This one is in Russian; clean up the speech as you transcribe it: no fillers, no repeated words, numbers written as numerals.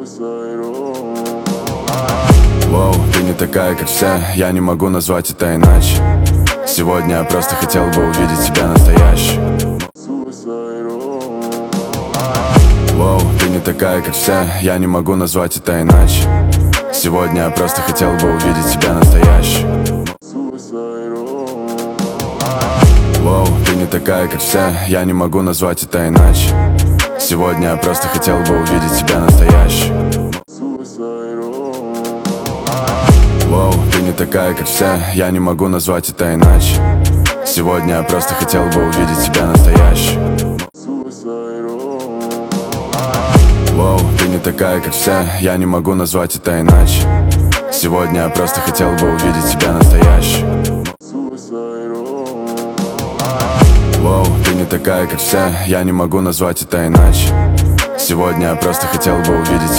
Воу, ты не такая, как все, я не могу назвать это иначе. Сегодня я просто хотел бы увидеть тебя настоящей. Воу, ты не такая, как все, я не могу назвать это иначе. Сегодня я просто хотел бы увидеть тебя настоящей. Воу, ты не такая, как все, я не могу назвать это иначе. Сегодня я просто хотел бы увидеть тебя настоящей. Воу, ты не такая, как все, я не могу назвать это иначе. Сегодня я просто хотел бы увидеть тебя настоящей. Воу, ты не такая, как все, я не могу назвать это иначе. Сегодня я просто хотел бы увидеть тебя настоящей. Воу, ты не такая, как все, я не могу назвать это иначе. Сегодня я просто хотел бы увидеть